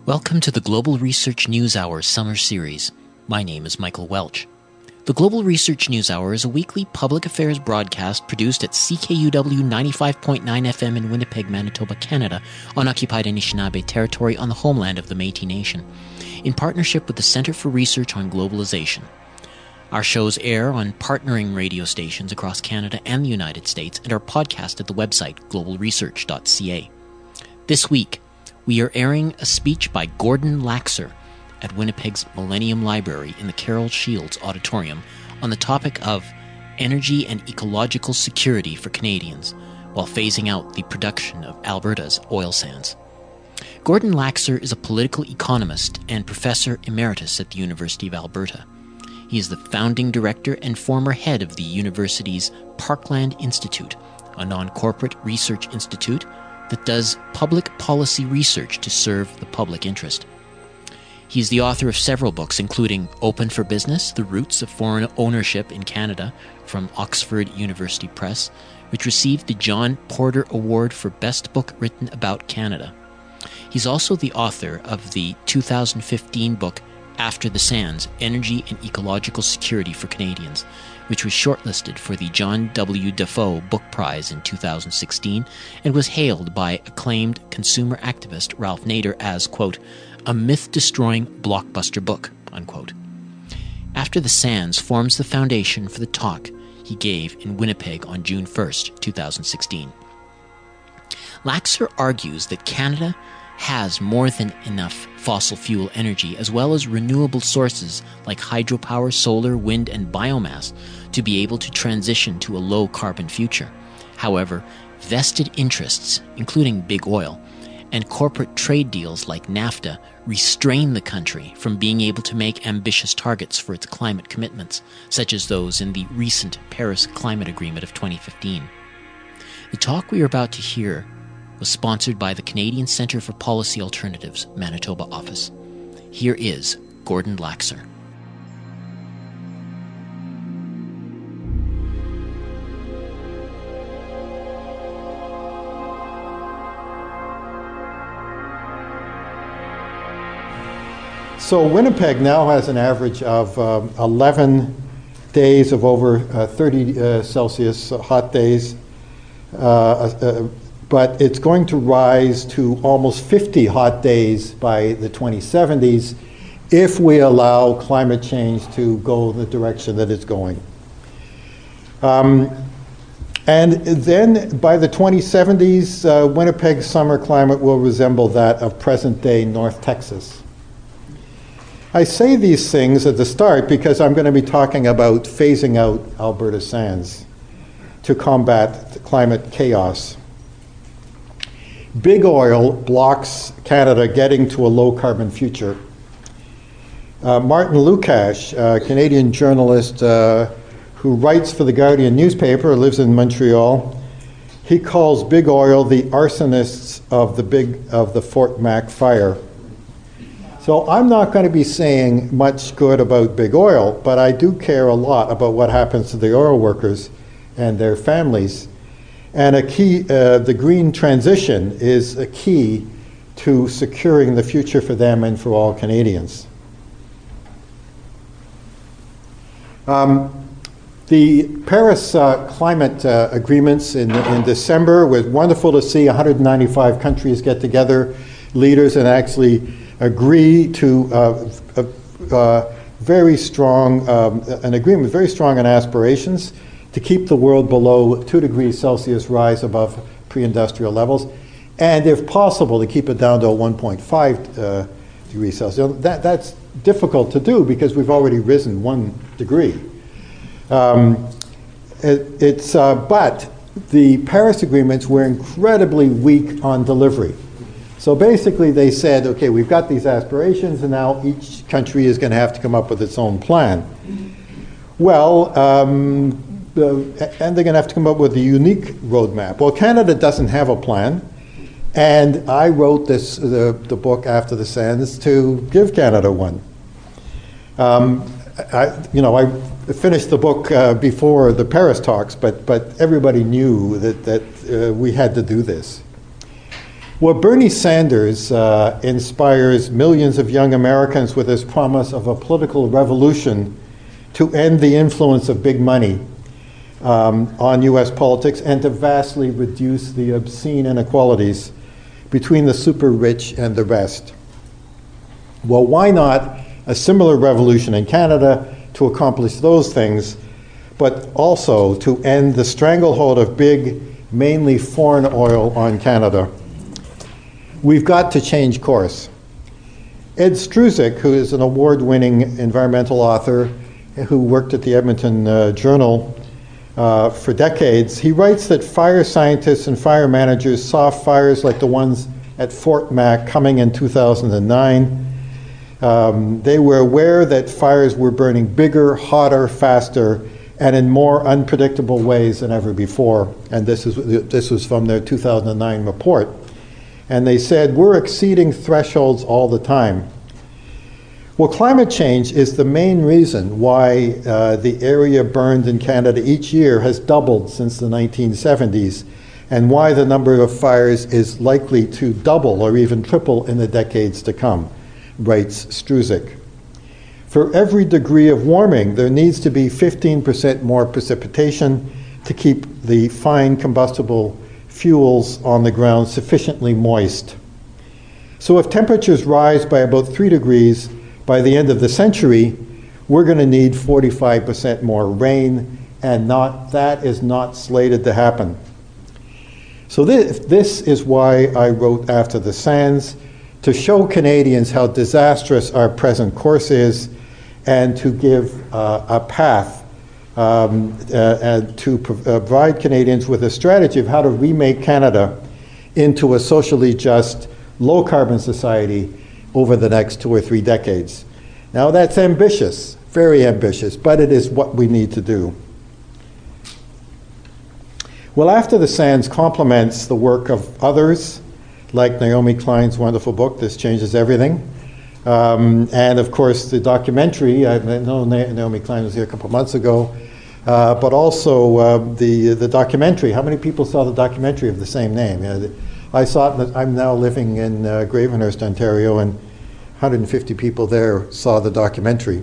Welcome to the Global Research News Hour Summer Series. My name is Michael Welch. The Global Research News Hour is a weekly public affairs broadcast produced at CKUW 95.9 FM in Winnipeg, Manitoba, Canada, on occupied Anishinaabe territory on the homeland of the Métis Nation, in partnership with the Centre for Research on Globalization. Our shows air on partnering radio stations across Canada and the United States and are podcast at the website globalresearch.ca. This week, we are airing a speech by Gordon Laxer at Winnipeg's Millennium Library in the Carol Shields Auditorium on the topic of energy and ecological security for Canadians while phasing out the production of Alberta's oil sands. Gordon Laxer is a political economist and professor emeritus at the University of Alberta. He is the founding director and former head of the university's Parkland Institute, a non-corporate research institute that does public policy research to serve the public interest. He is the author of several books, including Open for Business, The Roots of Foreign Ownership in Canada from Oxford University Press, which received the John Porter Award for Best Book Written About Canada. He's also the author of the 2015 book After the Sands, Energy and Ecological Security for Canadians, which was shortlisted for the John W. Defoe Book Prize in 2016 and was hailed by acclaimed consumer activist Ralph Nader as, quote, a myth-destroying blockbuster book, unquote. After the Sands forms the foundation for the talk he gave in Winnipeg on June 1st, 2016. Laxer argues that Canada has more than enough fossil fuel energy as well as renewable sources like hydropower, solar, wind, and biomass to be able to transition to a low-carbon future. However, vested interests, including big oil, and corporate trade deals like NAFTA restrain the country from being able to make ambitious targets for its climate commitments, such as those in the recent Paris Climate Agreement of 2015. The talk we are about to hear was sponsored by the Canadian Centre for Policy Alternatives, Manitoba office. Here is Gordon Laxer. So Winnipeg now has an average of 11 days of over 30 Celsius hot days. But it's going to rise to almost 50 hot days by the 2070s if we allow climate change to go the direction that it's going. And then by the 2070s, Winnipeg's summer climate will resemble that of present-day North Texas. I say these things at the start because I'm going to be talking about phasing out Alberta sands to combat the climate chaos. Big oil blocks Canada getting to a low-carbon future. Martin Lukash, a Canadian journalist who writes for the Guardian newspaper, lives in Montreal, he calls big oil the arsonists of the Fort Mac fire. So I'm not going to be saying much good about big oil, but I do care a lot about what happens to the oil workers and their families. And a key, the green transition is a key to securing the future for them and for all Canadians. The Paris climate agreements in December was wonderful to see 195 countries get together, leaders, and actually agree to very strong, an agreement very strong on aspirations to keep the world below 2 degrees Celsius rise above pre-industrial levels, and if possible to keep it down to a 1.5 degrees Celsius. That's difficult to do because we've already risen 1 degree. But the Paris agreements were incredibly weak on delivery. So basically they said, okay, we've got these aspirations and now each country is going to have to come up with its own plan. Well, and they're going to have to come up with a unique roadmap. Well, Canada doesn't have a plan, and I wrote the book After the Sands to give Canada one. I finished the book before the Paris talks, but everybody knew that we had to do this. Well, Bernie Sanders inspires millions of young Americans with his promise of a political revolution to end the influence of big money on U.S. politics and to vastly reduce the obscene inequalities between the super rich and the rest. Well, why not a similar revolution in Canada to accomplish those things, but also to end the stranglehold of big, mainly foreign oil on Canada? We've got to change course. Ed Struzik, who is an award-winning environmental author who worked at the Edmonton Journal for decades, he writes that fire scientists and fire managers saw fires like the ones at Fort Mac coming in 2009. They were aware that fires were burning bigger, hotter, faster, and in more unpredictable ways than ever before. And this was from their 2009 report. And they said, we're exceeding thresholds all the time. Well, climate change is the main reason why the area burned in Canada each year has doubled since the 1970s, and why the number of fires is likely to double or even triple in the decades to come, writes Struzik. For every degree of warming, there needs to be 15% more precipitation to keep the fine combustible fuels on the ground sufficiently moist. So if temperatures rise by about 3 degrees by the end of the century, we're going to need 45% more rain, and that is not slated to happen. So this is why I wrote After the Sands, to show Canadians how disastrous our present course is, and to give a path and to provide Canadians with a strategy of how to remake Canada into a socially just, low-carbon society over the next 2 or 3 decades. Now that's ambitious, very ambitious, but it is what we need to do. Well, After the Sands complements the work of others, like Naomi Klein's wonderful book, This Changes Everything. And of course, the documentary, I know Naomi Klein was here a couple months ago, but also the documentary. How many people saw the documentary of the same name? I saw it, I'm now living in Gravenhurst, Ontario, and 150 people there saw the documentary.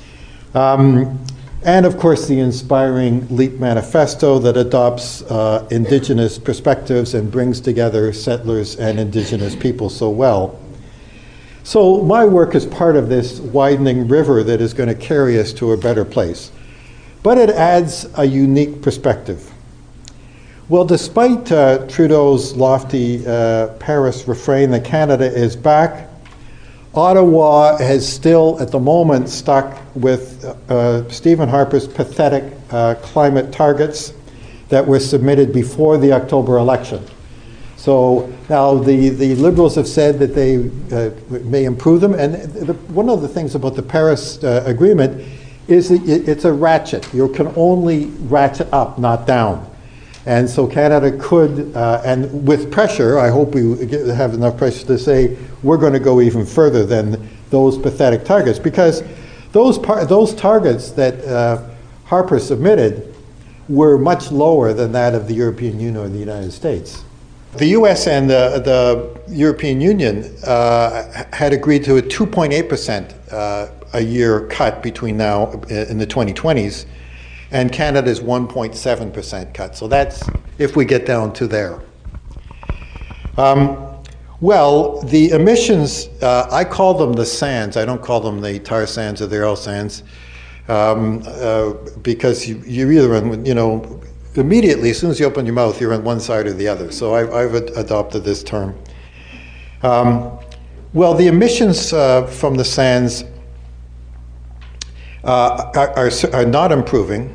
And of course, the inspiring LEAP manifesto that adopts Indigenous perspectives and brings together settlers and Indigenous people so well. So my work is part of this widening river that is going to carry us to a better place. But it adds a unique perspective. Well, despite Trudeau's lofty Paris refrain that Canada is back, Ottawa has still, at the moment, stuck with Stephen Harper's pathetic climate targets that were submitted before the October election. So now the Liberals have said that they may improve them, and one of the things about the Paris Agreement is that it's a ratchet. You can only ratchet up, not down. And so Canada could, and with pressure, I hope we have enough pressure to say we're going to go even further than those pathetic targets, because those targets that Harper submitted were much lower than that of the European Union or the United States. The US and the European Union had agreed to a 2.8% a year cut between now in the 2020s, and Canada's 1.7% cut. So that's if we get down to there. Well, the emissions, I call them the sands. I don't call them the tar sands or the oil sands, because you're either in, immediately, as soon as you open your mouth, you're on one side or the other. So I've adopted this term. Well, the emissions from the sands are not improving.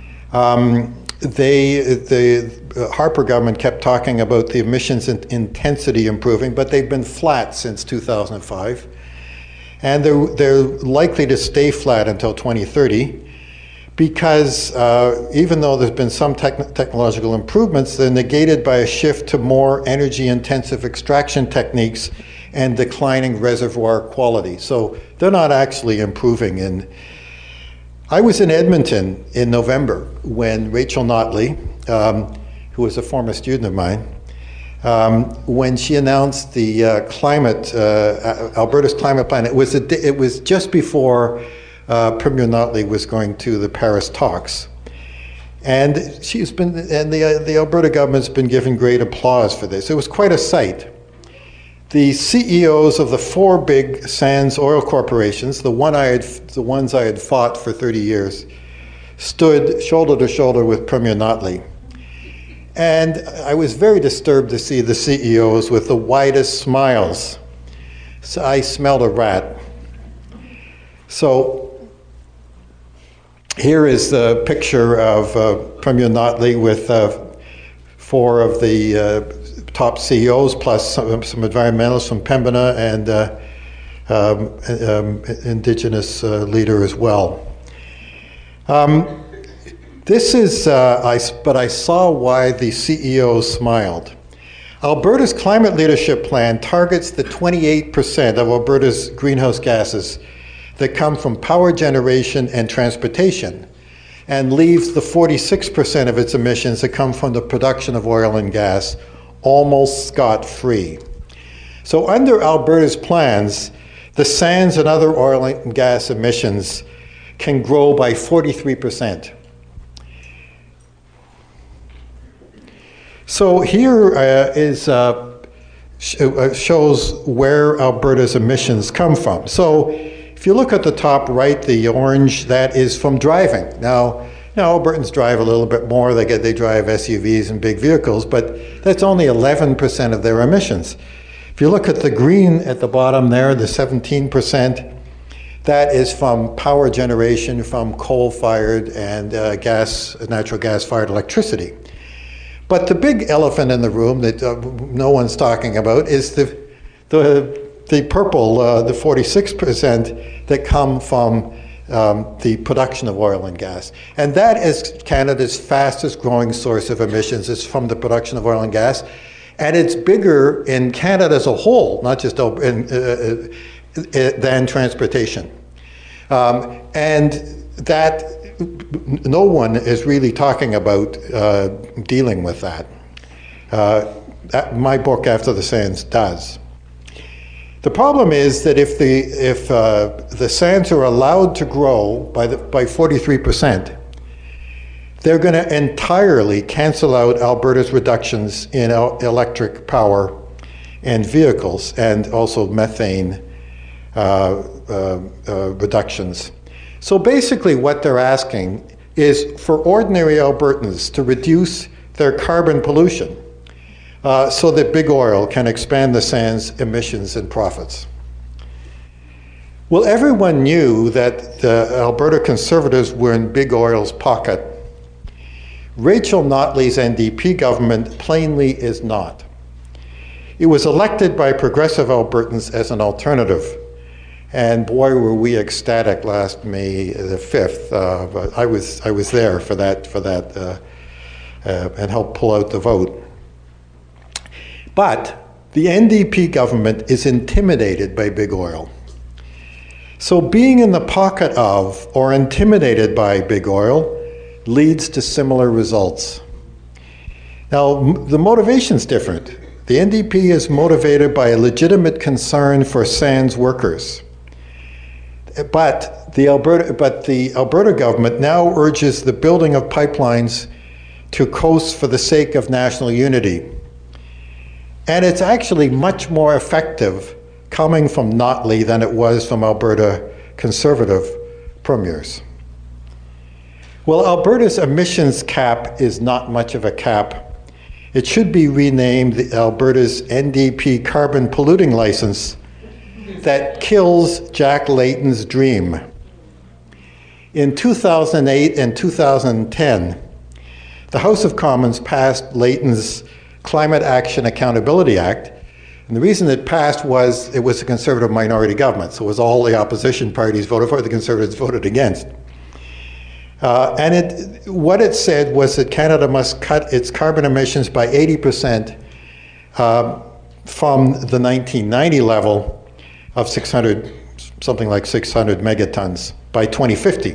The Harper government kept talking about the emissions intensity improving, but they've been flat since 2005. And they're likely to stay flat until 2030. Because even though there's been some technological improvements, they're negated by a shift to more energy-intensive extraction techniques and declining reservoir quality. So they're not actually improving. I was in Edmonton in November when Rachel Notley, who was a former student of mine, when she announced the Alberta's climate plan. It was just before Premier Notley was going to the Paris talks. And the Alberta government's been given great applause for this. It was quite a sight. The CEOs of the four big sands oil corporations, the ones I had fought for 30 years, stood shoulder to shoulder with Premier Notley. And I was very disturbed to see the CEOs with the widest smiles. So I smelled a rat. So here is the picture of Premier Notley with four of the top CEOs, plus some environmentalists from Pembina and Indigenous leader as well. This is, but I saw why the CEOs smiled. Alberta's climate leadership plan targets the 28% of Alberta's greenhouse gases that come from power generation and transportation, and leaves the 46% of its emissions that come from the production of oil and gas almost scot-free. So under Alberta's plans, the sands and other oil and gas emissions can grow by 43%. So here shows where Alberta's emissions come from. So if you look at the top right, the orange, that is from driving. Now Albertans drive a little bit more. They drive SUVs and big vehicles, but that's only 11% of their emissions. If you look at the green at the bottom there, the 17%, that is from power generation from coal-fired and natural gas-fired electricity. But the big elephant in the room that no one's talking about is the purple, the 46% that come from the production of oil and gas. And that is Canada's fastest growing source of emissions. It's from the production of oil and gas. And it's bigger in Canada as a whole, not just than transportation. And that no one is really talking about dealing with that. My book, After the Sands, does. The problem is that if the sands are allowed to grow by 43%, they're going to entirely cancel out Alberta's reductions in electric power and vehicles, and also methane reductions. So basically what they're asking is for ordinary Albertans to reduce their carbon pollution so that big oil can expand the sands' emissions and profits. Well, everyone knew that the Alberta Conservatives were in big oil's pocket. Rachel Notley's NDP government plainly is not. It was elected by progressive Albertans as an alternative. And boy, were we ecstatic last May the 5th. I was there for that, and helped pull out the vote. But the NDP government is intimidated by big oil. So being in the pocket of or intimidated by big oil leads to similar results. Now, the motivation's different. The NDP is motivated by a legitimate concern for sands workers. But the Alberta government now urges the building of pipelines to coasts for the sake of national unity. And it's actually much more effective coming from Notley than it was from Alberta Conservative premiers. Well, Alberta's emissions cap is not much of a cap. It should be renamed the Alberta's NDP carbon polluting license that kills Jack Layton's dream. In 2008 and 2010, the House of Commons passed Layton's Climate Action Accountability Act. And the reason it passed was it was a Conservative minority government. So it was all the opposition parties voted for, the Conservatives voted against. What it said was that Canada must cut its carbon emissions by 80% from the 1990 level of something like 600 megatons by 2050.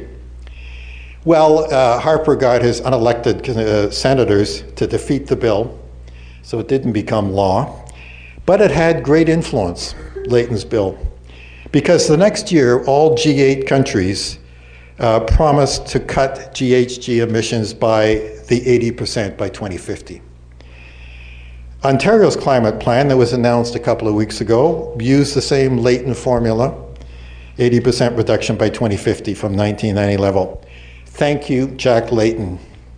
Well, Harper got his unelected senators to defeat the bill. so it didn't become law. But it had great influence, Layton's bill, because the next year, all G8 countries promised to cut GHG emissions by the 80% by 2050. Ontario's climate plan that was announced a couple of weeks ago used the same Layton formula, 80% reduction by 2050 from 1990 level. Thank you, Jack Layton.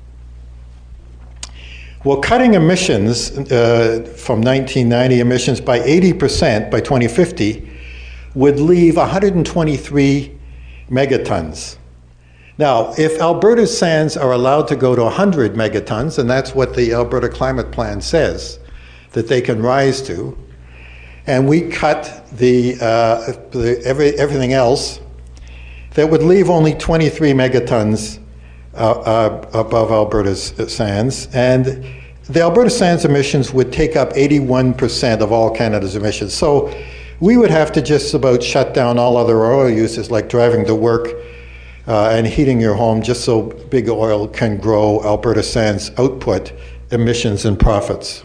Well, cutting emissions from 1990 emissions by 80% by 2050 would leave 123 megatons. Now, if Alberta's sands are allowed to go to 100 megatons, and that's what the Alberta Climate Plan says that they can rise to, and we cut everything else, that would leave only 23 megatons above Alberta's sands, and the Alberta sands emissions would take up 81% of all Canada's emissions. So we would have to just about shut down all other oil uses like driving to work and heating your home just so big oil can grow Alberta sands output, emissions, and profits.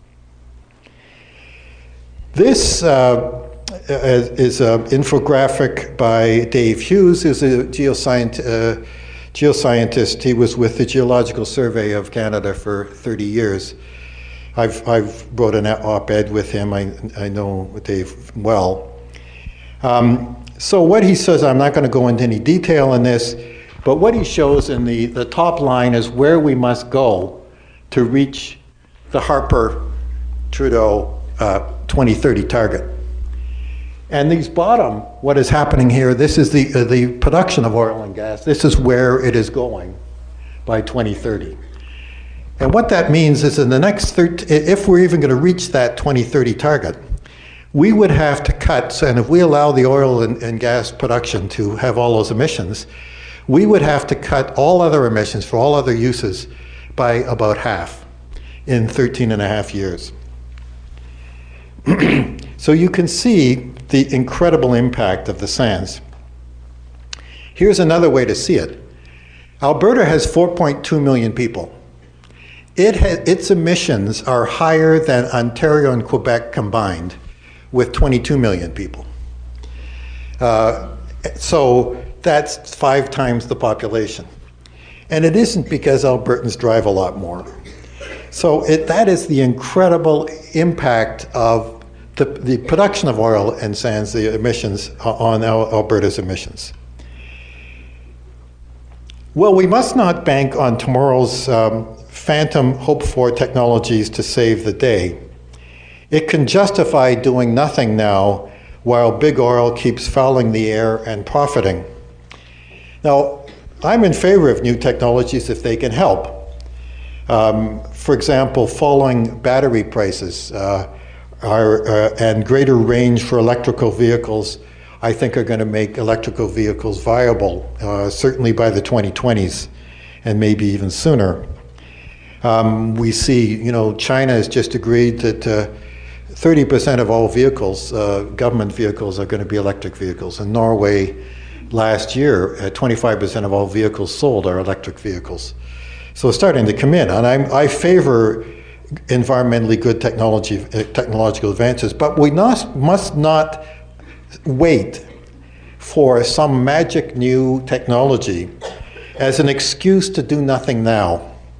This is an infographic by Dave Hughes, who's a geoscientist. He was with the Geological Survey of Canada for 30 years. I've wrote an op-ed with him. I know Dave well. So what he says, I'm not going to go into any detail on this, but what he shows in the top line is where we must go to reach the Harper-Trudeau 2030 target. And these bottom, what is happening here, this is the production of oil and gas. This is where it is going by 2030. And what that means is in the next, if we're even going to reach that 2030 target, we would have to cut, and if we allow the oil and gas production to have all those emissions, we would have to cut all other emissions for all other uses by about half in 13 and a half years. So you can see the incredible impact of the sands. Here's another way to see it. Alberta has 4.2 million people. Its emissions are higher than Ontario and Quebec combined, with 22 million people. So that's 5 times the population. And it isn't because Albertans drive a lot more. So that is the incredible impact of the production of oil and sands, the emissions on Alberta's emissions. Well, we must not bank on tomorrow's phantom hoped-for technologies to save the day. It can justify doing nothing now while big oil keeps fouling the air and profiting. Now, I'm in favor of new technologies if they can help. For example, falling battery prices and greater range for electrical vehicles, I think, are going to make electrical vehicles viable, certainly by the 2020s, and maybe even sooner. We see, China has just agreed that 30% of all vehicles, government vehicles, are going to be electric vehicles. In Norway, last year, 25% of all vehicles sold are electric vehicles. So it's starting to come in, and I favor environmentally good technological advances, but we must not wait for some magic new technology as an excuse to do nothing now.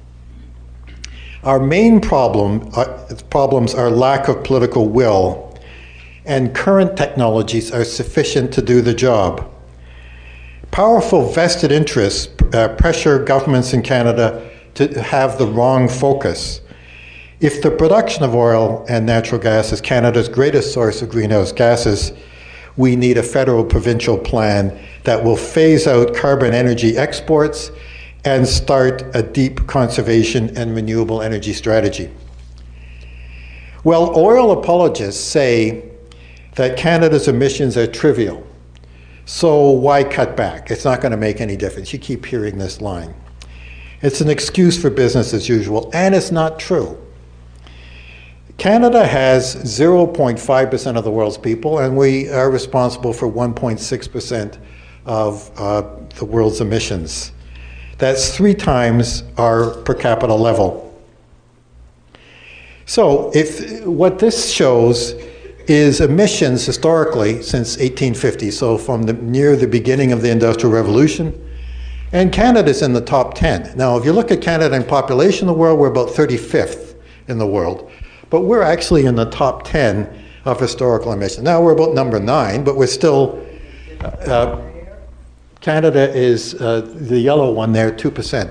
Our main problems are lack of political will, and current technologies are sufficient to do the job. Powerful vested interests pressure governments in Canada to have the wrong focus. If the production of oil and natural gas is Canada's greatest source of greenhouse gases, we need a federal provincial plan that will phase out carbon energy exports and start a deep conservation and renewable energy strategy. Well, oil apologists say that Canada's emissions are trivial, so why cut back? It's not going to make any difference. You keep hearing this line. It's an excuse for business as usual, and it's not true. Canada has 0.5% of the world's people, and we are responsible for 1.6% of the world's emissions. That's 3 times our per capita level. So what this shows is emissions historically since 1850, so from near the beginning of the Industrial Revolution, and Canada's in the top 10. Now, if you look at Canada in population in the world, we're about 35th in the world, but we're actually in the top 10 of historical emissions. Now, we're about number 9, but we're still, Canada is the yellow one there, 2%.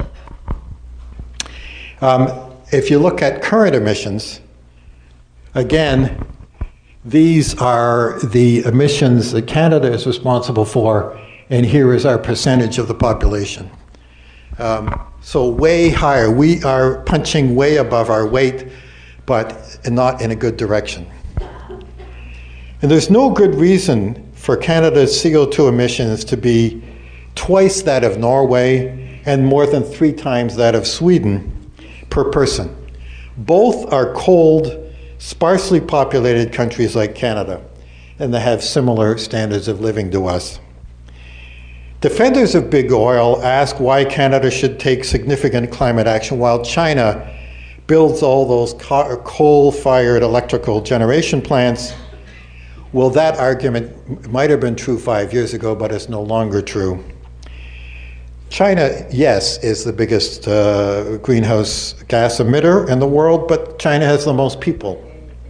If you look at current emissions, again, these are the emissions that Canada is responsible for, and here is our percentage of the population. So way higher. We are punching way above our weight, but not in a good direction. And there's no good reason for Canada's CO2 emissions to be twice that of Norway and more than 3 times that of Sweden per person. Both are cold, sparsely populated countries like Canada, and they have similar standards of living to us. Defenders of big oil ask why Canada should take significant climate action while China builds all those coal-fired electrical generation plants. Well, that argument might have been true 5 years ago, but it's no longer true. China, yes, is the biggest greenhouse gas emitter in the world, but China has the most people.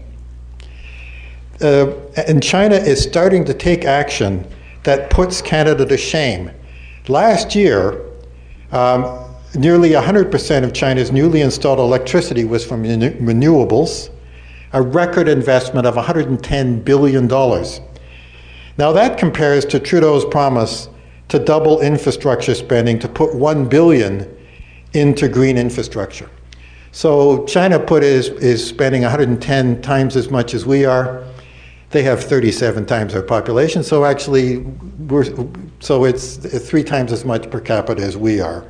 And China is starting to take action that puts Canada to shame. Last year, nearly 100% of China's newly installed electricity was from renewables, a record investment of $110 billion. Now that compares to Trudeau's promise to double infrastructure spending, to put $1 billion into green infrastructure. So China is spending 110 times as much as we are. They have 37 times our population, so actually, it's 3 times as much per capita as we are.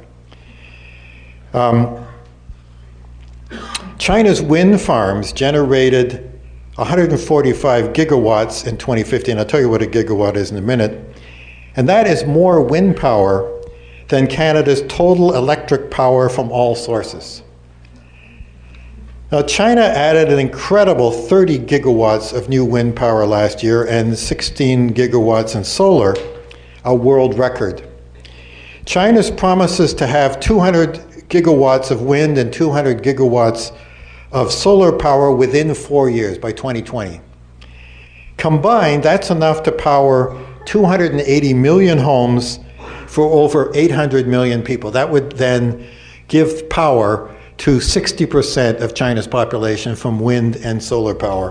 China's wind farms generated 145 gigawatts in 2015. I'll tell you what a gigawatt is in a minute. And that is more wind power than Canada's total electric power from all sources. Now, China added an incredible 30 gigawatts of new wind power last year and 16 gigawatts in solar, a world record. China's promises to have 200 gigawatts of wind and 200 gigawatts of solar power within 4 years, by 2020. Combined, that's enough to power 280 million homes for over 800 million people. That would then give power to 60% of China's population from wind and solar power.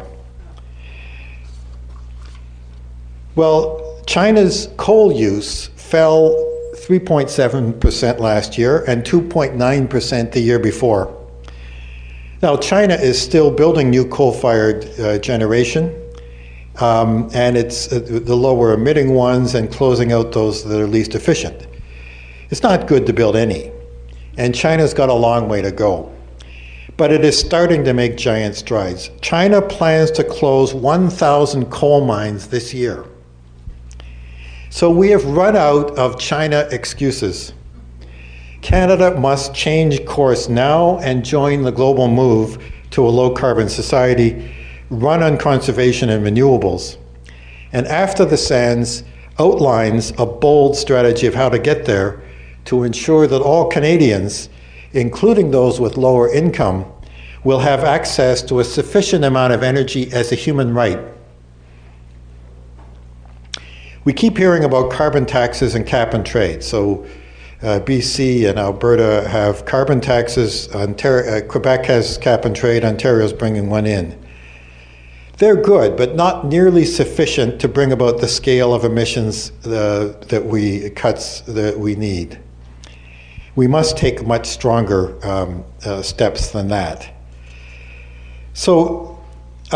Well, China's coal use fell 3.7% last year and 2.9% the year before. Now, China is still building new coal-fired generation, and it's the lower emitting ones and closing out those that are least efficient. It's not good to build any, and China's got a long way to go. But it is starting to make giant strides. China plans to close 1,000 coal mines this year. So we have run out of China excuses. Canada must change course now and join the global move to a low-carbon society, run on conservation and renewables. And after the Sands outlines a bold strategy of how to get there to ensure that all Canadians, including those with lower income, will have access to a sufficient amount of energy as a human right. We keep hearing about carbon taxes and cap and trade. So BC and Alberta have carbon taxes, Quebec has cap and trade, Ontario's bringing one in. They're good, but not nearly sufficient to bring about the scale of emissions cuts that we need. We must take much stronger steps than that. So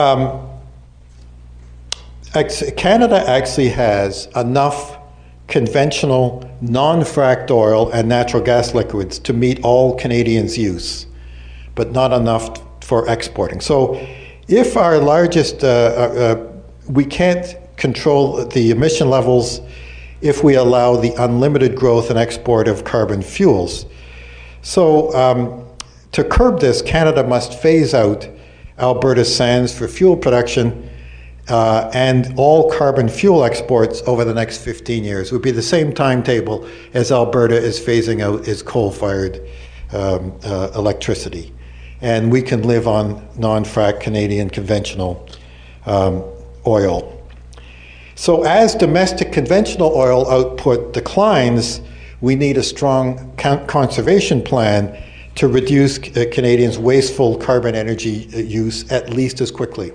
Canada actually has enough conventional non-fracked oil and natural gas liquids to meet all Canadians' use, but not enough for exporting. So if our largest, we can't control the emission levels if we allow the unlimited growth and export of carbon fuels. So To curb this, Canada must phase out Alberta's sands for fuel production and all carbon fuel exports over the next 15 years. It would be the same timetable as Alberta is phasing out its coal-fired electricity. And we can live on non-frack Canadian conventional oil. So as domestic conventional oil output declines, we need a strong conservation plan to reduce Canadians' wasteful carbon energy use at least as quickly.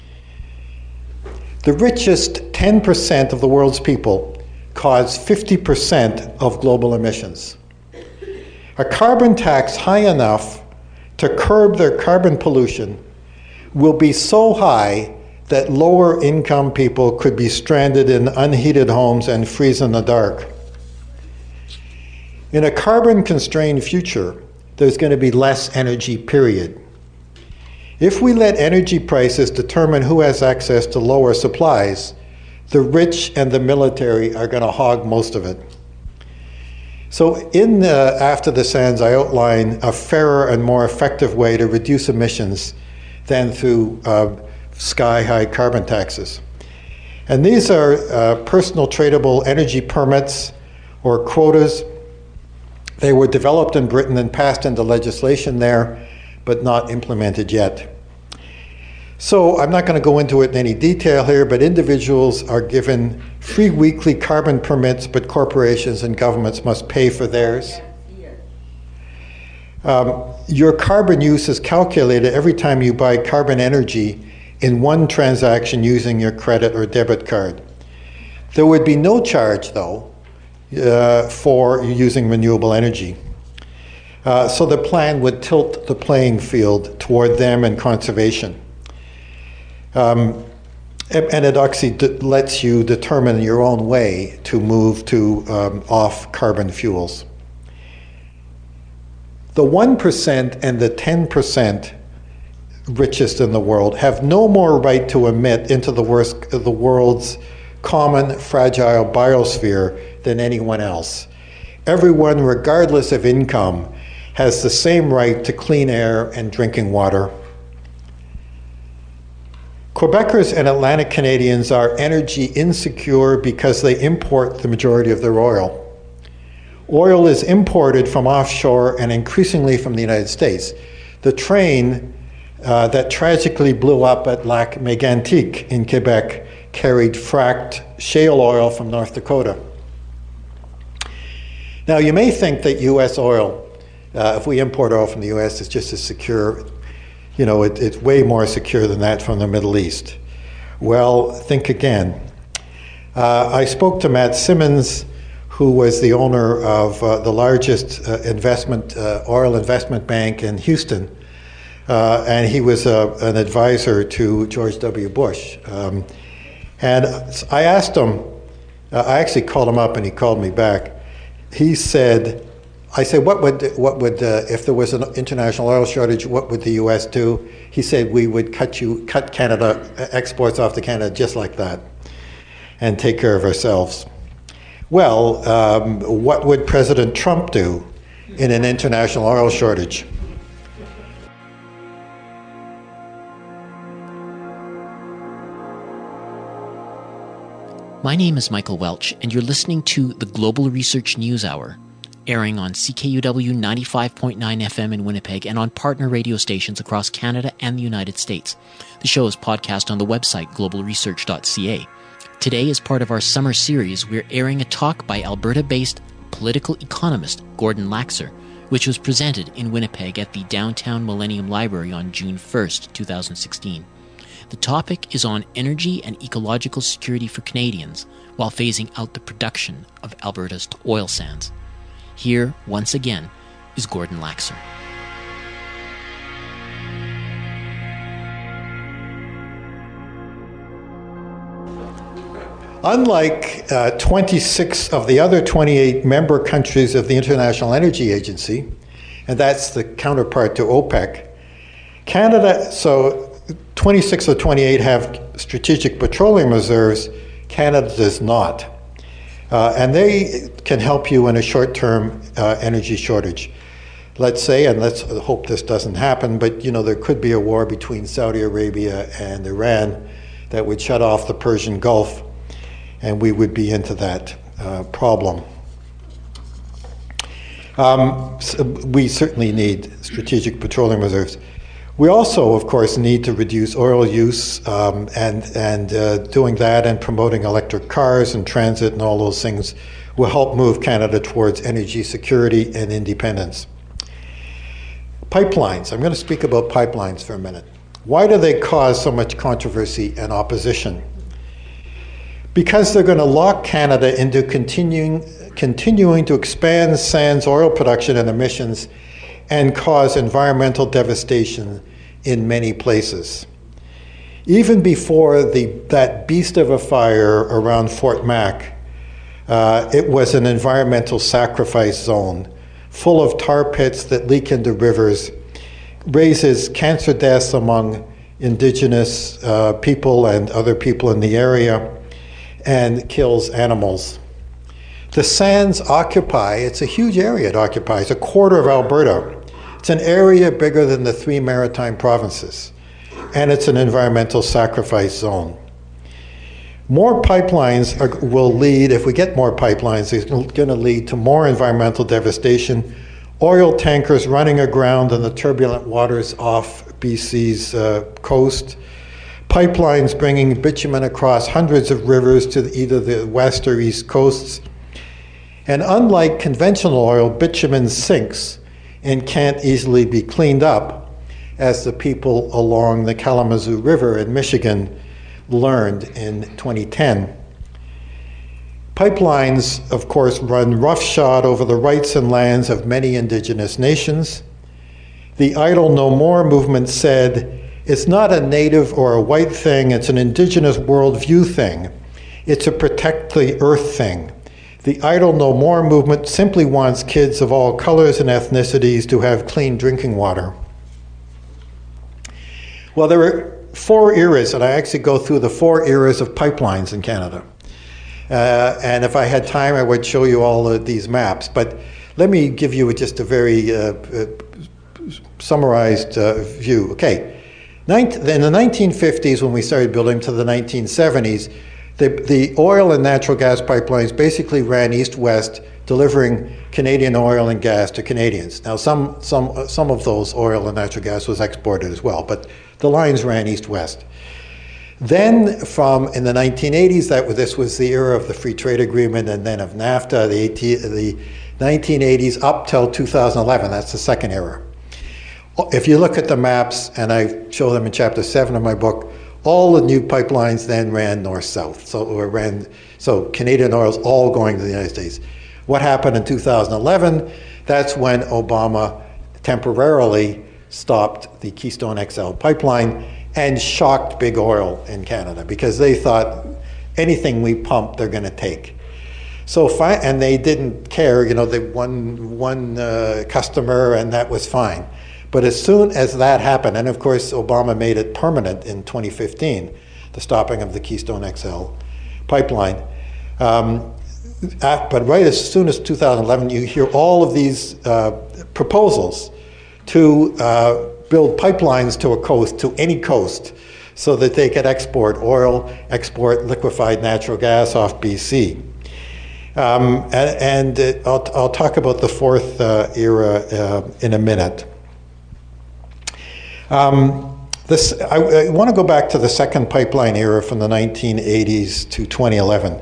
The richest 10% of the world's people cause 50% of global emissions. A carbon tax high enough to curb their carbon pollution will be so high that lower income people could be stranded in unheated homes and freeze in the dark. In a carbon-constrained future, there's going to be less energy, period. If we let energy prices determine who has access to lower supplies, the rich and the military are going to hog most of it. So in After the Sands, I outline a fairer and more effective way to reduce emissions than through sky-high carbon taxes. And these are personal tradable energy permits or quotas. They were developed in Britain and passed into legislation there, but not implemented yet. So I'm not going to go into it in any detail here, but individuals are given free weekly carbon permits, but corporations and governments must pay for theirs. Your carbon use is calculated every time you buy carbon energy in one transaction using your credit or debit card. There would be no charge, though, for using renewable energy. So the plan would tilt the playing field toward them and conservation. And it actually lets you determine your own way to move to off carbon fuels. The 1% and the 10% richest in the world have no more right to emit into the world's common fragile biosphere than anyone else. Everyone, regardless of income, has the same right to clean air and drinking water. Quebecers and Atlantic Canadians are energy insecure because they import the majority of their oil. Oil is imported from offshore and increasingly from the United States. The train that tragically blew up at Lac Mégantic in Quebec carried fracked shale oil from North Dakota. Now, you may think that U.S. oil, if we import oil from the U.S., is just as secure. You know, it's way more secure than that from the Middle East. Well, think again. I spoke to Matt Simmons, who was the owner of the largest oil investment bank in Houston, and he was an advisor to George W. Bush. And I asked him, I actually called him up and he called me back. He said, I said, what would if there was an international oil shortage, what would the U.S. do? He said, we would cut Canada, exports off to Canada just like that and take care of ourselves. Well, what would President Trump do in an international oil shortage? My name is Michael Welch, and you're listening to the Global Research News Hour, airing on CKUW 95.9 FM in Winnipeg and on partner radio stations across Canada and the United States. The show is podcast on the website globalresearch.ca. Today, as part of our summer series, we're airing a talk by Alberta-based political economist Gordon Laxer, which was presented in Winnipeg at the Downtown Millennium Library on June 1st, 2016. The topic is on energy and ecological security for Canadians while phasing out the production of Alberta's oil sands. Here, once again, is Gordon Laxer. Unlike 26 of the other 28 member countries of the International Energy Agency, and that's the counterpart to OPEC, Canada, so 26 of 28 have strategic petroleum reserves, Canada does not. And they can help you in a short-term energy shortage. let's say, and let's hope this doesn't happen, but there could be a war between Saudi Arabia and Iran that would shut off the Persian Gulf, and we would be into that problem. So we certainly need strategic petroleum reserves. We also, of course, need to reduce oil use, and doing that and promoting electric cars and transit and all those things will help move Canada towards energy security and independence. Pipelines. I'm going to speak about pipelines for a minute. Why do they cause so much controversy and opposition? Because they're going to lock Canada into continuing to expand sands oil production and emissions and cause environmental devastation in many places. Even before that beast of a fire around Fort Mac, it was an environmental sacrifice zone full of tar pits that leak into rivers, raises cancer deaths among indigenous people and other people in the area, and kills animals. The sands occupy, it's a huge area it occupies, a quarter of Alberta. It's an area bigger than the 3 maritime provinces, and it's an environmental sacrifice zone. More pipelines will lead, if we get more pipelines, it's going to lead to more environmental devastation, oil tankers running aground in the turbulent waters off BC's coast, pipelines bringing bitumen across hundreds of rivers to either the west or east coasts. And unlike conventional oil, bitumen sinks and can't easily be cleaned up, as the people along the Kalamazoo River in Michigan learned in 2010. Pipelines, of course, run roughshod over the rights and lands of many indigenous nations. The Idle No More movement said, "It's not a native or a white thing, it's an indigenous worldview thing. It's a protect the earth thing. The Idle No More movement simply wants kids of all colors and ethnicities to have clean drinking water." Well, there were 4 eras, and I actually go through the 4 eras of pipelines in Canada. And if I had time, I would show you all of these maps. But let me give you just a very summarized view. Okay, in the 1950s, when we started building to the 1970s, the oil and natural gas pipelines basically ran east-west, delivering Canadian oil and gas to Canadians. Now, some of those oil and natural gas was exported as well, but the lines ran east-west. Then, in the 1980s, this was the era of the Free Trade Agreement and then of NAFTA, the 1980s up till 2011. That's the second era. If you look at the maps, and I show them in Chapter 7 of my book, all the new pipelines then ran north-south. So Canadian oil's all going to the United States. What happened in 2011? That's when Obama temporarily stopped the Keystone XL pipeline and shocked big oil in Canada, because they thought anything we pump, they're going to take. And they didn't care, they one customer, and that was fine. But as soon as that happened, and of course Obama made it permanent in 2015, the stopping of the Keystone XL pipeline. But right as soon as 2011, you hear all of these proposals to build pipelines to any coast, so that they could export oil, export liquefied natural gas off BC. I'll talk about the 4th era in a minute. I want to go back to the second pipeline era from the 1980s to 2011.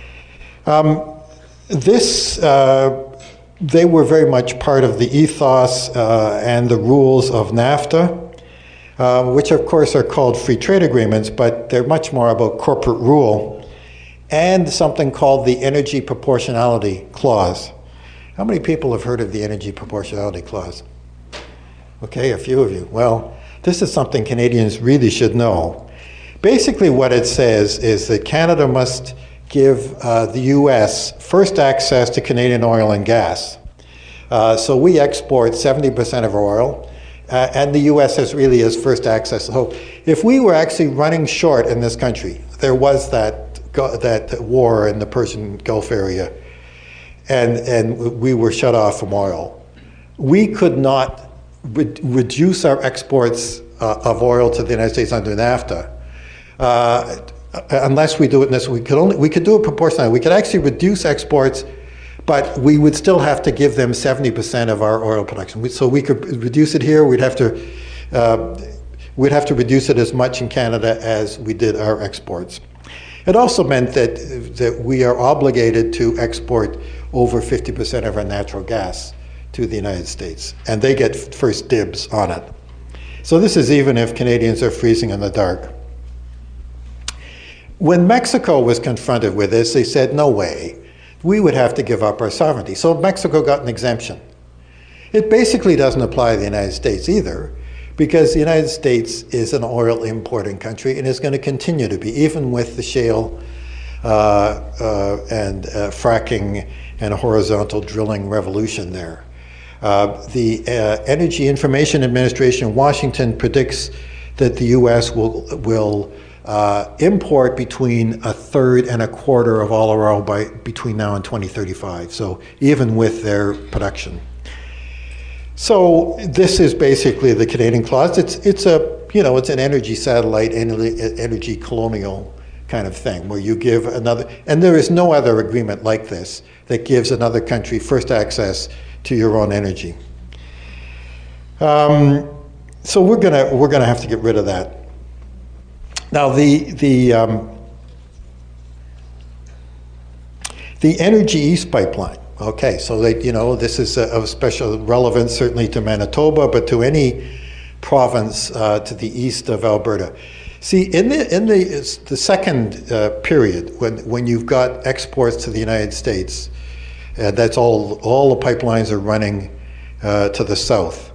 They were very much part of the ethos and the rules of NAFTA, which of course are called free trade agreements, but they're much more about corporate rule, and something called the Energy Proportionality Clause. How many people have heard of the Energy Proportionality Clause? Okay, a few of you. Well, this is something Canadians really should know. Basically what it says is that Canada must give the U.S. first access to Canadian oil and gas. So we export 70% of our oil, and the U.S. has first access. So if we were actually running short in this country, there was that war in the Persian Gulf area, and we were shut off from oil. we could not reduce our exports of oil to the United States under NAFTA unless we do it in this. We could do it proportionally. We could actually reduce exports, but we would still have to give them 70% of our oil production. So we could reduce it here. We'd have to reduce it as much in Canada as we did our exports. It also meant that we are obligated to export over 50% of our natural gas to the United States, and they get first dibs on it. So this is even if Canadians are freezing in the dark. When Mexico was confronted with this, they said, no way, we would have to give up our sovereignty. So Mexico got an exemption. It basically doesn't apply to the United States either, because the United States is an oil importing country and is going to continue to be, even with the shale and fracking and horizontal drilling revolution there. The Energy Information Administration in Washington predicts that the U.S. will import between 1/3 and 1/4 of all our oil between now and 2035. So even with their production. So this is basically the Canadian clause. It's an energy satellite, energy colonial kind of thing, where you give another, and there is no other agreement like this that gives another country first access to your own energy. So we're gonna have to get rid of that. Now the Energy East pipeline. Okay, so this is of special relevance certainly to Manitoba, but to any province to the east of Alberta. See, in the second period, when you've got exports to the United States, that's all the pipelines are running to the south.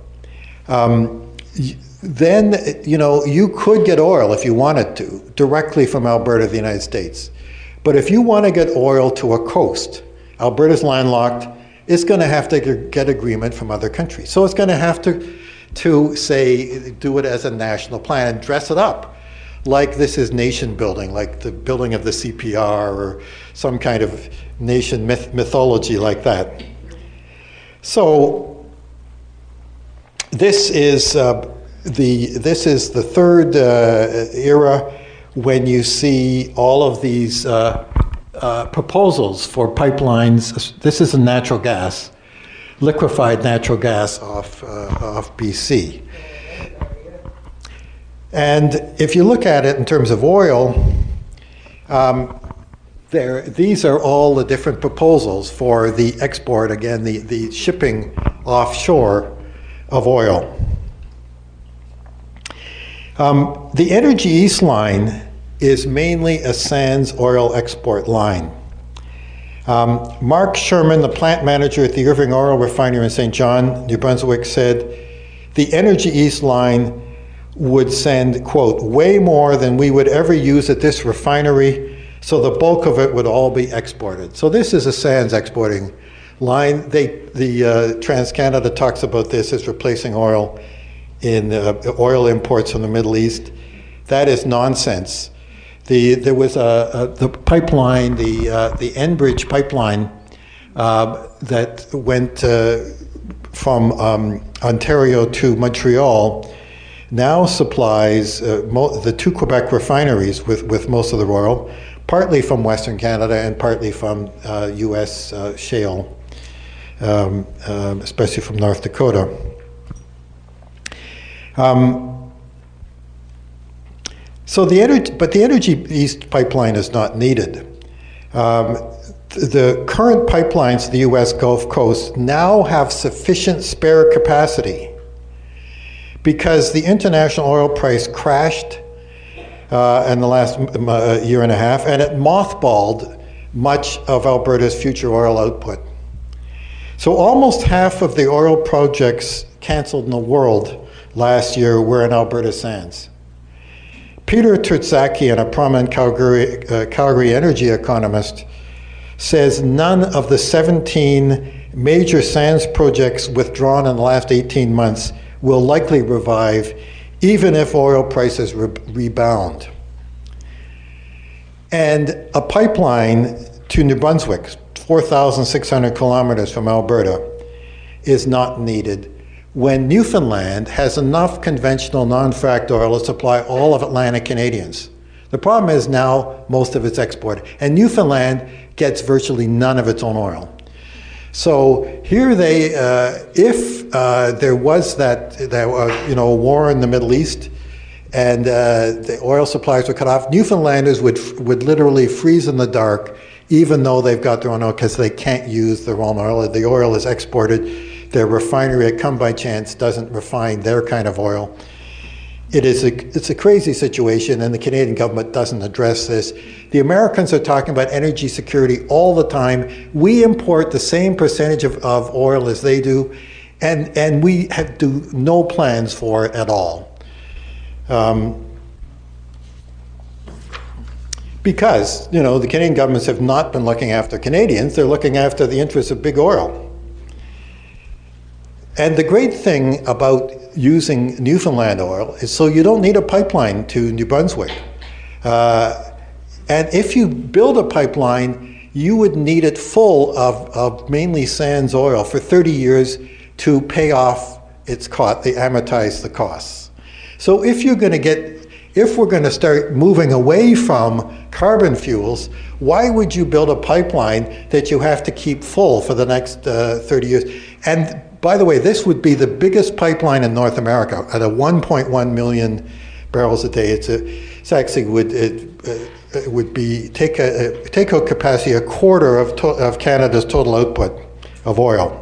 Then you could get oil if you wanted to directly from Alberta to the United States, but if you want to get oil to a coast, Alberta's landlocked, it's going to have to get agreement from other countries. So it's going to have to say, do it as a national plan and dress it up like this is nation building, like the building of the CPR or some kind of nation mythology like that. So this is the third era when you see all of these proposals for pipelines. This is a natural gas, liquefied natural gas off BC. And if you look at it in terms of oil, these are all the different proposals for the export, again, the shipping offshore of oil. The Energy East line is mainly a sands oil export line. Mark Sherman, the plant manager at the Irving Oil Refinery in St. John, New Brunswick, said the Energy East line would send, quote, way more than we would ever use at this refinery, so the bulk of it would all be exported. So this is a sands exporting line. The TransCanada talks about this as replacing oil in oil imports from the Middle East. That is nonsense. There was the pipeline, the Enbridge pipeline that went from Ontario to Montreal, now supplies the two Quebec refineries with most of the oil, partly from Western Canada and partly from U.S. shale, especially from North Dakota. So the Energy East pipeline is not needed. The current pipelines to the U.S. Gulf Coast now have sufficient spare capacity because the international oil price crashed in the last year and a half, and it mothballed much of Alberta's future oil output. So almost half of the oil projects canceled in the world last year were in Alberta sands. Peter Tertzakian, a prominent Calgary energy economist, says none of the 17 major sands projects withdrawn in the last 18 months will likely revive, even if oil prices rebound. And a pipeline to New Brunswick, 4,600 kilometers from Alberta, is not needed when Newfoundland has enough conventional non-fracked oil to supply all of Atlantic Canadians. The problem is now most of it's exported, and Newfoundland gets virtually none of its own oil. So here they, if there was that war in the Middle East, and the oil supplies were cut off, Newfoundlanders would literally freeze in the dark, even though they've got their own oil, because they can't use their own oil. The oil is exported. Their refinery at Come By Chance doesn't refine their kind of oil. It's a crazy situation, and the Canadian government doesn't address this. The Americans are talking about energy security all the time. We import the same percentage of oil as they do, and we do no plans for it at all. Because, the Canadian governments have not been looking after Canadians, they're looking after the interests of big oil. And the great thing about using Newfoundland oil is so you don't need a pipeline to New Brunswick. And if you build a pipeline, you would need it full of mainly sands oil for 30 years to pay off its cost, they amortize the costs. So if we're going to start moving away from carbon fuels, why would you build a pipeline that you have to keep full for the next 30 years? And by the way, this would be the biggest pipeline in North America at a 1.1 million barrels a day. It actually would be take-out capacity a quarter of Canada's total output of oil.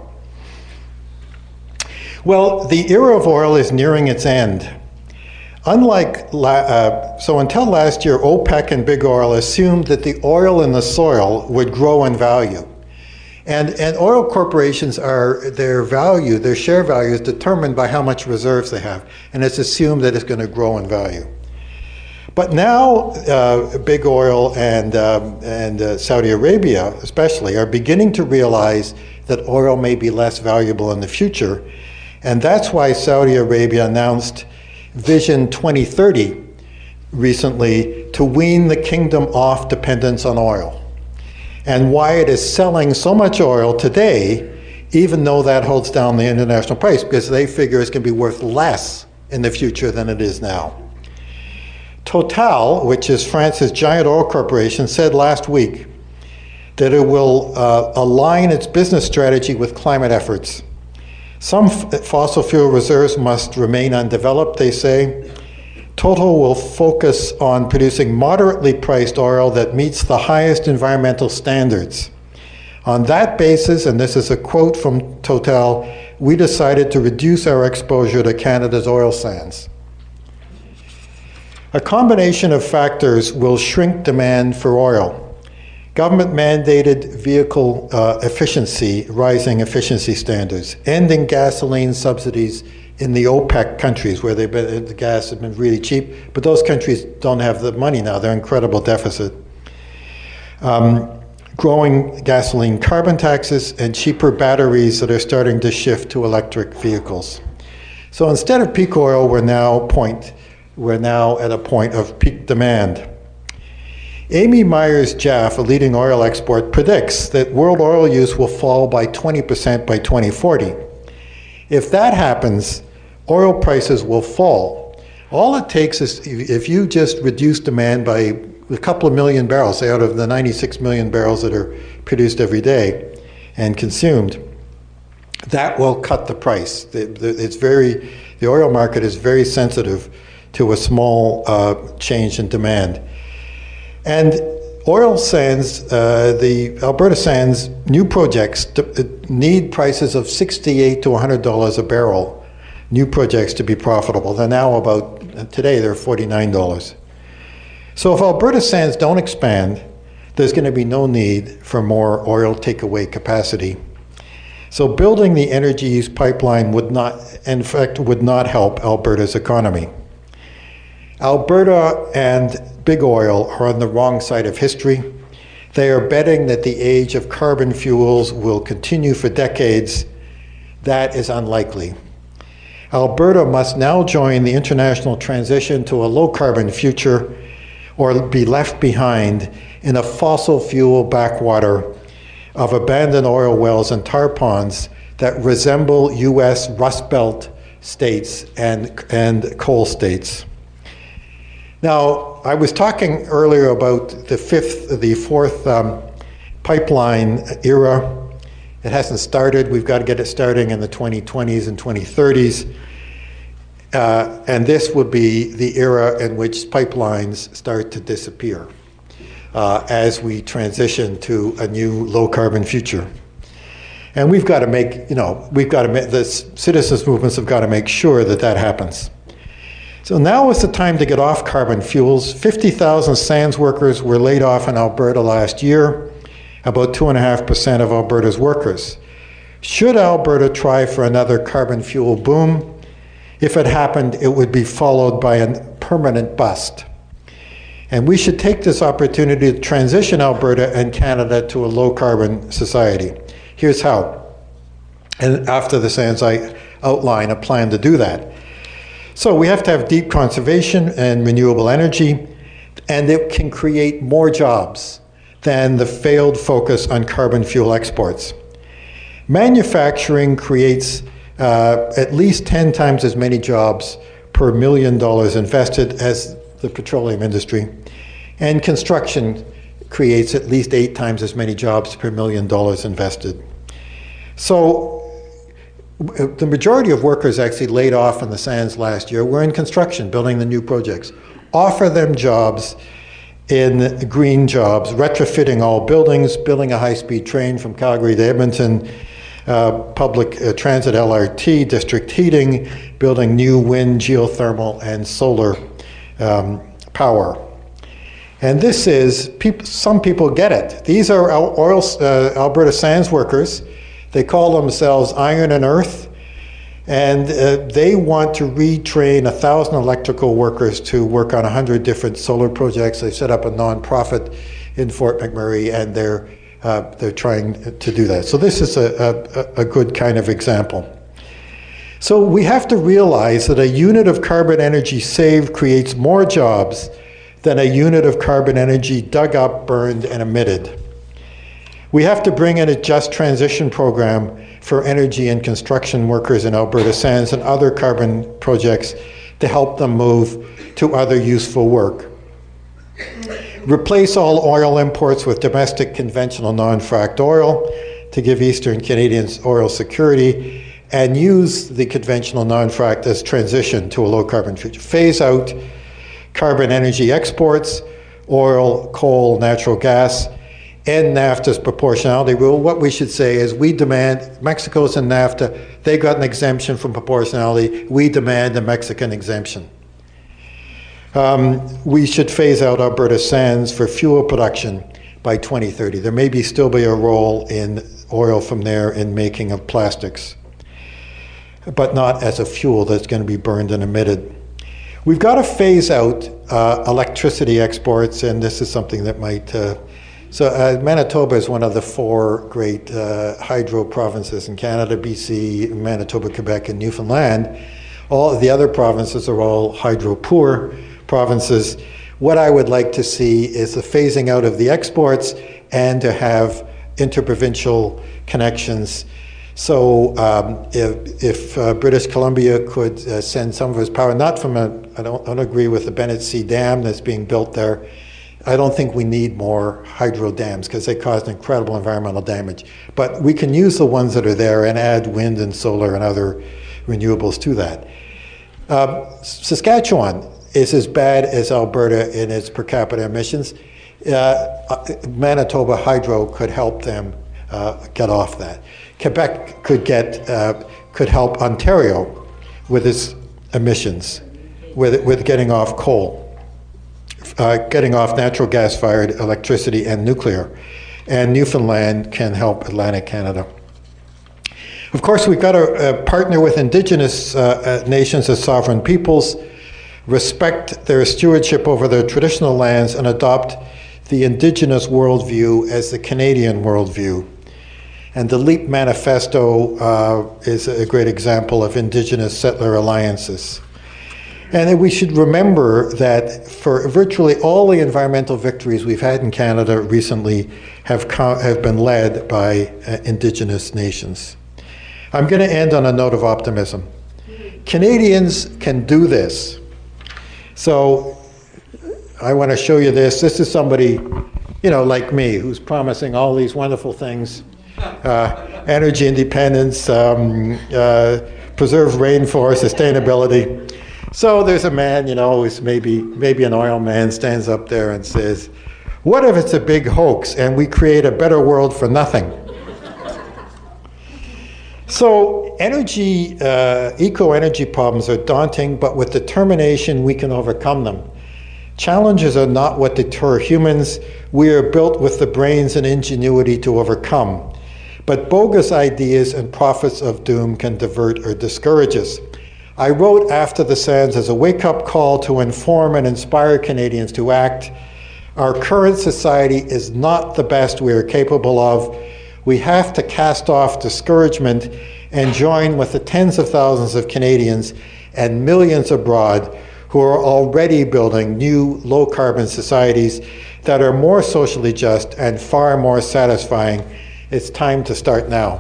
Well, the era of oil is nearing its end. Until last year, OPEC and Big Oil assumed that the oil in the soil would grow in value. And oil corporations their share value is determined by how much reserves they have. And it's assumed that it's going to grow in value. But now Big Oil and Saudi Arabia especially are beginning to realize that oil may be less valuable in the future. And that's why Saudi Arabia announced Vision 2030 recently to wean the kingdom off dependence on oil. And why it is selling so much oil today, even though that holds down the international price, because they figure it's going to be worth less in the future than it is now. Total, which is France's giant oil corporation, said last week that it will align its business strategy with climate efforts. Some fossil fuel reserves must remain undeveloped, they say. Total will focus on producing moderately priced oil that meets the highest environmental standards. On that basis, and this is a quote from Total, we decided to reduce our exposure to Canada's oil sands. A combination of factors will shrink demand for oil. Government-mandated vehicle efficiency, rising efficiency standards, ending gasoline subsidies in the OPEC countries where the gas has been really cheap, but those countries don't have the money now, they're in incredible deficit. Growing gasoline carbon taxes and cheaper batteries that are starting to shift to electric vehicles. So instead of peak oil, we're now at a point of peak demand. Amy Myers-Jaff, a leading oil expert, predicts that world oil use will fall by 20% by 2040. If that happens, oil prices will fall. All it takes is if you just reduce demand by a couple of million barrels, say out of the 96 million barrels that are produced every day and consumed, that will cut the price. The oil market is very sensitive to a small change in demand. And oil sands, the Alberta sands, new projects need prices of $68 to $100 a barrel, new projects to be profitable. They're now today they're $49. So if Alberta sands don't expand, there's going to be no need for more oil takeaway capacity. So building the energy use pipeline would not help Alberta's economy. Alberta and Big Oil are on the wrong side of history. They are betting that the age of carbon fuels will continue for decades. That is unlikely. Alberta must now join the international transition to a low-carbon future or be left behind in a fossil fuel backwater of abandoned oil wells and tar ponds that resemble U.S. Rust Belt states and coal states. Now, I was talking earlier about the fourth pipeline era. It hasn't started. We've got to get it starting in the 2020s and 2030s. And this would be the era in which pipelines start to disappear as we transition to a new low-carbon future. And we've got to make, the citizens' movements have got to make sure that that happens. So now is the time to get off carbon fuels. 50,000 sands workers were laid off in Alberta last year, about 2.5% of Alberta's workers. Should Alberta try for another carbon fuel boom? If it happened, it would be followed by a permanent bust. And we should take this opportunity to transition Alberta and Canada to a low-carbon society. Here's how. And after the sands, I outline a plan to do that. So we have to have deep conservation and renewable energy, and it can create more jobs than the failed focus on carbon fuel exports. Manufacturing creates at least 10 times as many jobs per $1 million invested as the petroleum industry, and construction creates at least 8 times as many jobs per $1 million invested. So the majority of workers actually laid off in the sands last year were in construction, building the new projects. Offer them jobs in green jobs, retrofitting all buildings, building a high-speed train from Calgary to Edmonton, public transit LRT, district heating, building new wind, geothermal, and solar power. And this is, some people get it. These are Alberta sands workers. They call themselves Iron and Earth, and they want to retrain 1,000 electrical workers to work on 100 different solar projects. They set up a nonprofit in Fort McMurray, and they're trying to do that. So this is a good kind of example. So we have to realize that a unit of carbon energy saved creates more jobs than a unit of carbon energy dug up, burned, and emitted. We have to bring in a just transition program for energy and construction workers in Alberta sands and other carbon projects to help them move to other useful work. Replace all oil imports with domestic conventional non-fracked oil to give Eastern Canadians oil security, and use the conventional non-fracked as transition to a low-carbon future. Phase out carbon energy exports, oil, coal, natural gas, and NAFTA's proportionality rule. What we should say is we demand, Mexico's in NAFTA, they got an exemption from proportionality, we demand a Mexican exemption. We should phase out Alberta sands for fuel production by 2030. There may still be a role in oil from there in making of plastics, but not as a fuel that's going to be burned and emitted. We've got to phase out electricity exports, and this is something that might Manitoba is one of the 4 great hydro provinces in Canada: BC, Manitoba, Quebec, and Newfoundland. All of the other provinces are all hydro-poor provinces. What I would like to see is the phasing out of the exports and to have interprovincial connections. So if British Columbia could send some of its power, not from I don't agree with the Bennett C Dam that's being built there. I don't think we need more hydro dams because they cause incredible environmental damage. But we can use the ones that are there and add wind and solar and other renewables to that. Saskatchewan is as bad as Alberta in its per capita emissions. Manitoba Hydro could help them get off that. Quebec could help Ontario with its emissions, with getting off coal. Getting off natural gas-fired electricity and nuclear. And Newfoundland can help Atlantic Canada. Of course, we've got to partner with Indigenous nations as sovereign peoples, respect their stewardship over their traditional lands, and adopt the Indigenous worldview as the Canadian worldview. And the LEAP Manifesto is a great example of Indigenous settler alliances. And we should remember that for virtually all the environmental victories we've had in Canada recently have been led by Indigenous nations. I'm going to end on a note of optimism. Canadians can do this. So I want to show you this. This is somebody, like me, who's promising all these wonderful things. Energy independence, preserve rainforest, sustainability. So there's a man, who's maybe an oil man, stands up there and says, what if it's a big hoax and we create a better world for nothing? So eco-energy problems are daunting, but with determination we can overcome them. Challenges are not what deter humans. We are built with the brains and ingenuity to overcome. But bogus ideas and prophets of doom can divert or discourage us. I wrote After the Sands as a wake-up call to inform and inspire Canadians to act. Our current society is not the best we are capable of. We have to cast off discouragement and join with the tens of thousands of Canadians and millions abroad who are already building new low-carbon societies that are more socially just and far more satisfying. It's time to start now.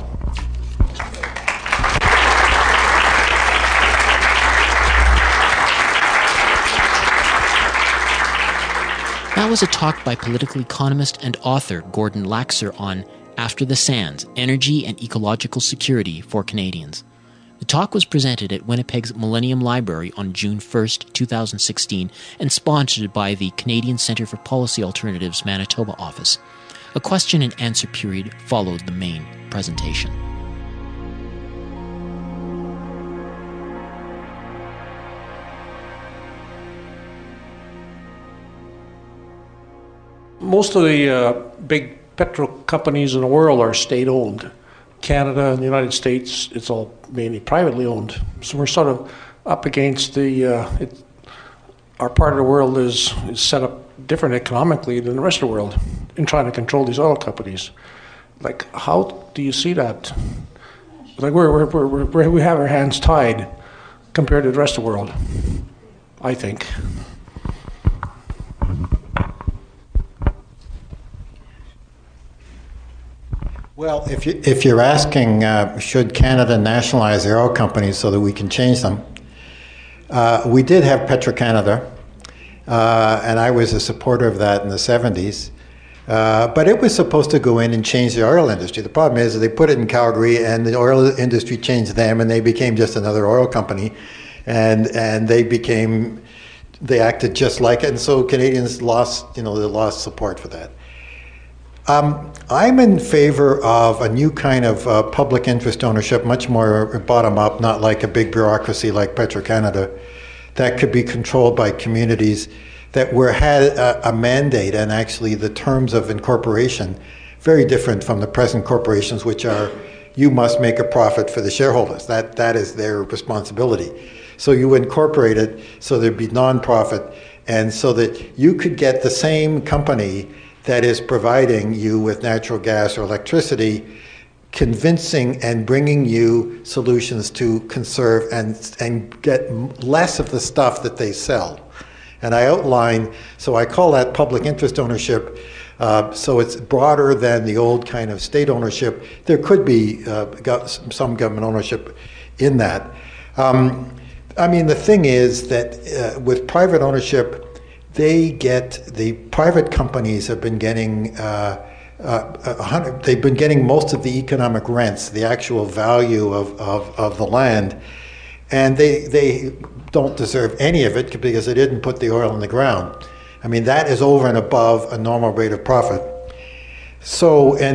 That was a talk by political economist and author Gordon Laxer on After the Sands, Energy and Ecological Security for Canadians. The talk was presented at Winnipeg's Millennium Library on June 1st, 2016, and sponsored by the Canadian Centre for Policy Alternatives Manitoba office. A question and answer period followed the main presentation. Most of the big petrol companies in the world are state-owned. Canada and the United States, it's all mainly privately owned. So we're sort of up against our part of the world is set up different economically than the rest of the world in trying to control these oil companies. Like, how do you see that? Like, we have our hands tied compared to the rest of the world, I think. Well, if you're asking, should Canada nationalize their oil companies so that we can change them, we did have Petro-Canada, and I was a supporter of that in the 70s. But it was supposed to go in and change the oil industry. The problem is that they put it in Calgary, and the oil industry changed them, and they became just another oil company, and they acted just like it, and so Canadians lost support for that. I'm in favor of a new kind of public interest ownership, much more bottom-up, not like a big bureaucracy like Petro-Canada, that could be controlled by communities that had a mandate and actually the terms of incorporation very different from the present corporations, which are, you must make a profit for the shareholders. That is their responsibility. So you incorporate it so there'd be non-profit, and so that you could get the same company that is providing you with natural gas or electricity, convincing and bringing you solutions to conserve and get less of the stuff that they sell. And I outline, so I call that public interest ownership, so it's broader than the old kind of state ownership. There could be some government ownership in that. I mean, the thing is that with private ownership, the private companies have been getting, they've been getting most of the economic rents, the actual value of the land, and they don't deserve any of it because they didn't put the oil in the ground. I mean, that is over and above a normal rate of profit. So, and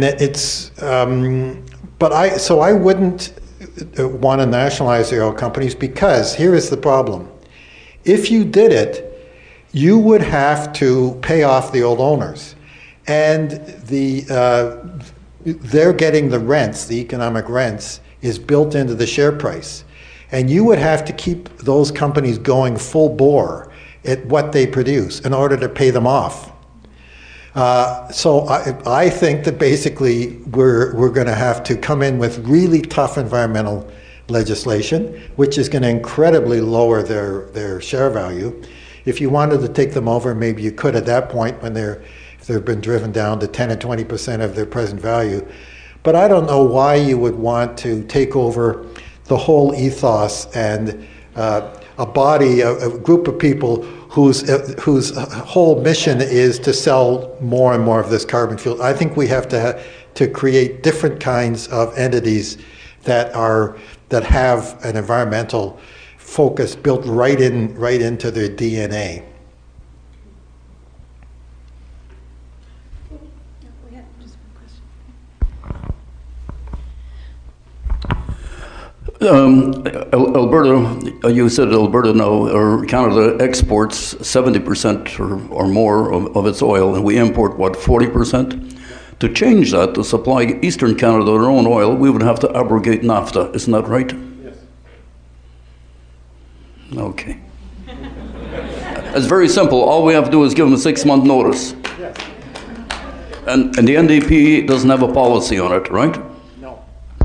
I wouldn't want to nationalize the oil companies, because here is the problem. If you did it, you would have to pay off the old owners, and they're getting the rents, the economic rents, is built into the share price. And you would have to keep those companies going full bore at what they produce in order to pay them off. So I think that basically we're going to have to come in with really tough environmental legislation, which is going to incredibly lower their share value. If you wanted to take them over, maybe you could at that point when they've been driven down to 10 or 20% of their present value. But I don't know why you would want to take over the whole ethos and a body, a group of people whose whole mission is to sell more and more of this carbon fuel. I think we have to create different kinds of entities that have an environmental focus built right into their DNA. Alberta, you said Alberta now, or Canada exports 70% or more of its oil, and we import, what, 40%? To change that, to supply Eastern Canada their own oil, we would have to abrogate NAFTA, isn't that right? Yes. Okay. It's very simple. All we have to do is give them a 6-month notice. Yes. And the NDP doesn't have a policy on it, right? No.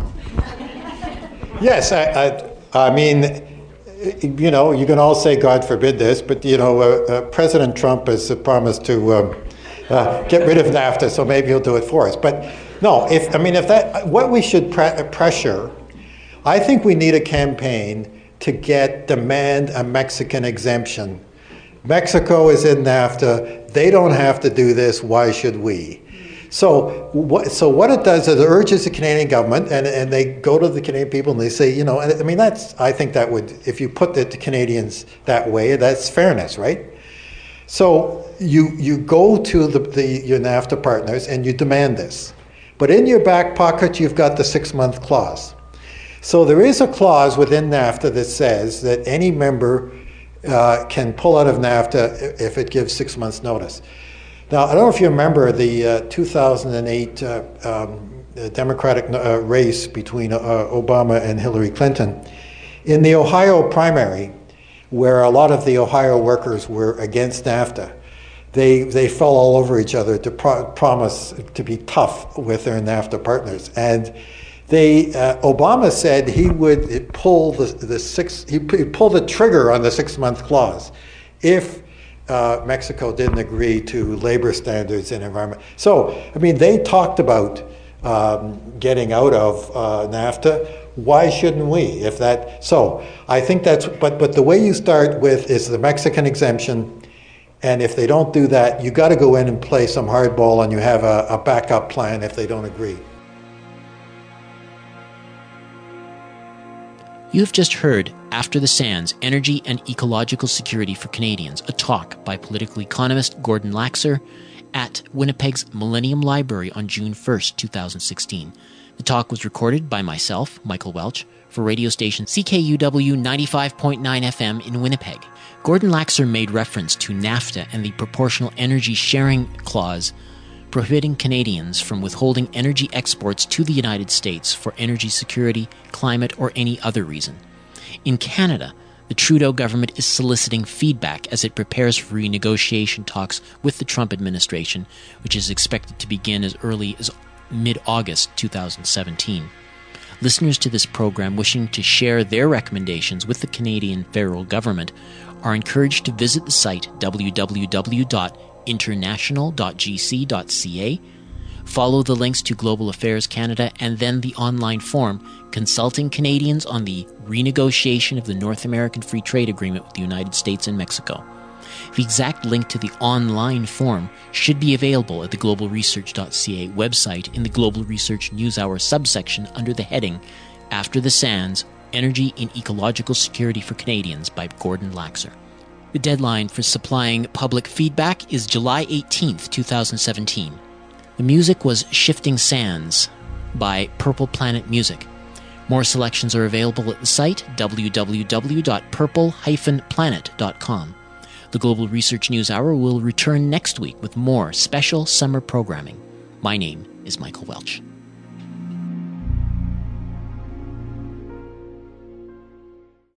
Yes, I mean, you know, you can all say God forbid this, but you know, President Trump has promised to get rid of NAFTA, so maybe he'll do it for us. But no, what we should pressure, I think we need a campaign to demand a Mexican exemption. Mexico is in NAFTA. They don't have to do this. Why should we? So what it does is it urges the Canadian government, and they go to the Canadian people and they say, you know, I mean, I think that would, if you put the Canadians that way, that's fairness, right? So you go to your NAFTA partners and you demand this. But in your back pocket, you've got the 6-month clause. So there is a clause within NAFTA that says that any member can pull out of NAFTA if it gives 6 months notice. Now, I don't know if you remember the 2008 Democratic race between Obama and Hillary Clinton. In the Ohio primary, where a lot of the Ohio workers were against NAFTA, they fell all over each other to promise to be tough with their NAFTA partners. And Obama said he would pull he'd pull the trigger on the 6-month clause if Mexico didn't agree to labor standards and environment. So, I mean, they talked about getting out of NAFTA. Why shouldn't we? So I think that's, but the way you start with is the Mexican exemption, and if they don't do that, you got to go in and play some hardball, and you have a backup plan if they don't agree. You have just heard After the Sands, Energy and Ecological Security for Canadians, a talk by political economist Gordon Laxer at Winnipeg's Millennium Library on June 1st, 2016. The talk was recorded by myself, Michael Welch, for radio station CKUW 95.9 FM in Winnipeg. Gordon Laxer made reference to NAFTA and the Proportional Energy Sharing Clause prohibiting Canadians from withholding energy exports to the United States for energy security, climate, or any other reason. In Canada, the Trudeau government is soliciting feedback as it prepares for renegotiation talks with the Trump administration, which is expected to begin as early as mid-August 2017. Listeners to this program wishing to share their recommendations with the Canadian federal government are encouraged to visit the site www.international.gc.ca, follow the links to Global Affairs Canada, and then the online form Consulting Canadians on the Renegotiation of the North American Free Trade Agreement with the United States and Mexico. The exact link to the online form should be available at the globalresearch.ca website in the Global Research News Hour subsection under the heading After the Sands, Energy and Ecological Security for Canadians by Gordon Laxer. The deadline for supplying public feedback is July 18th, 2017. The music was Shifting Sands by Purple Planet Music. More selections are available at the site www.purple-planet.com. The Global Research News Hour will return next week with more special summer programming. My name is Michael Welch.